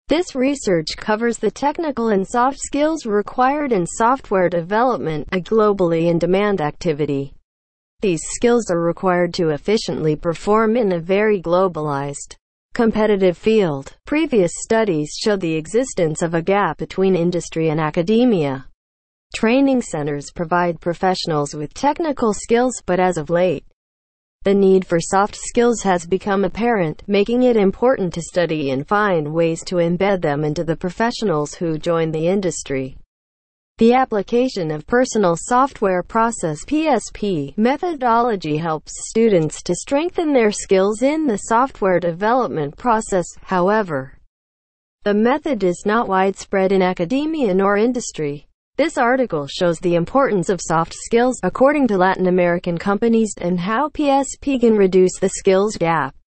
This research covers the technical and soft skills required in software development, a globally in-demand activity. These skills are required to efficiently perform in a very globalized, competitive field. Previous studies show the existence of a gap between industry and academia. Training centers provide professionals with technical skills, but as of late, the need for soft skills has become apparent, making it important to study and find ways to embed them into the professionals who join the industry. The application of Personal Software Process (PSP) methodology helps students to strengthen their skills in the software development process. However, the method is not widespread in academia nor industry. This article shows the importance of soft skills, according to Latin American companies, and how PSP can reduce the skills gap.